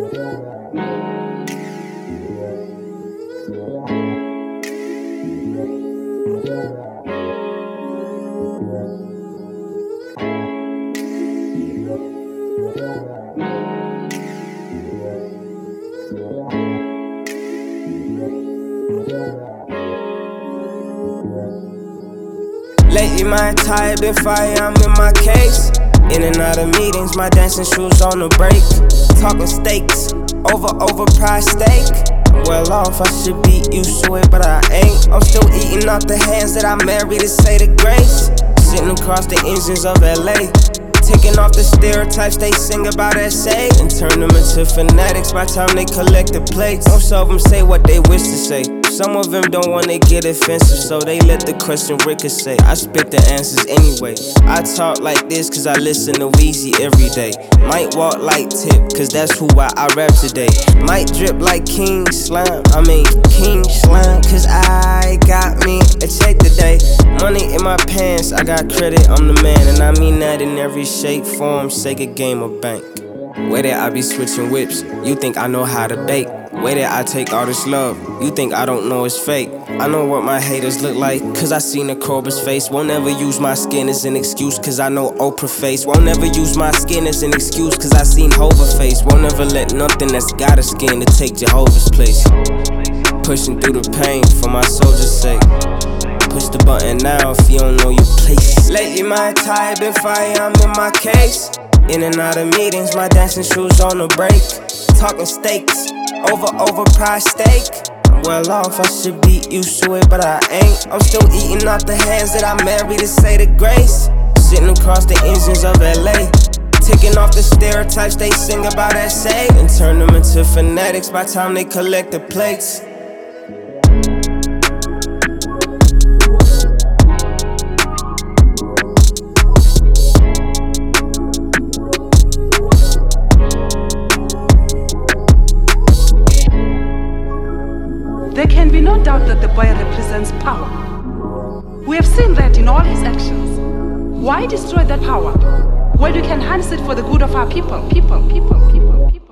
Lately my attire been fire, I'm in my case. In and out of meetings, my dancing shoes on the break. Talking steaks, overpriced steak. I'm well off, I should be used to it, but I ain't. I'm still eating off the hands that I married to say the grace. Sitting across the engines of LA, taking off the stereotypes they sing about SA, and turn them into fanatics by the time they collect the plates. Most of them say what they wish to say. Some of them don't wanna get offensive, so they let the question ricochet. I spit the answers anyway. I talk like this cause I listen to Weezy every day. Might walk like Tip, cause that's who I rap today. Might drip like King Slime, cause I got me a check today. Money in my pants, I got credit, I'm the man. And I mean that in every shape, form, Sega game or bank. Where that I be switching whips, you think I know how to bake. Way that I take all this love, you think I don't know it's fake. I know what my haters look like, cause I seen a Cobra's face. Won't ever use my skin as an excuse, cause I know Oprah face. Won't ever use my skin as an excuse, cause I seen Hova face. Won't ever let nothing that's got a skin to take Jehovah's place. Pushing through the pain for my soldier's sake. Push the button now if you don't know your place. Lately my attire been fire, I'm in my case. In and out of meetings, my dancing shoes on the break. Talking steaks, overpriced steak. I'm well off, I should be used to it, but I ain't. I'm still eating off the hands that I married to say the grace. Sitting across the engines of LA, taking off the stereotypes they sing about SA, and turn them into fanatics by the time they collect the plates. There can be no doubt that the boy represents power. We have seen that in all his actions. Why destroy that power when you can harness it for the good of our people?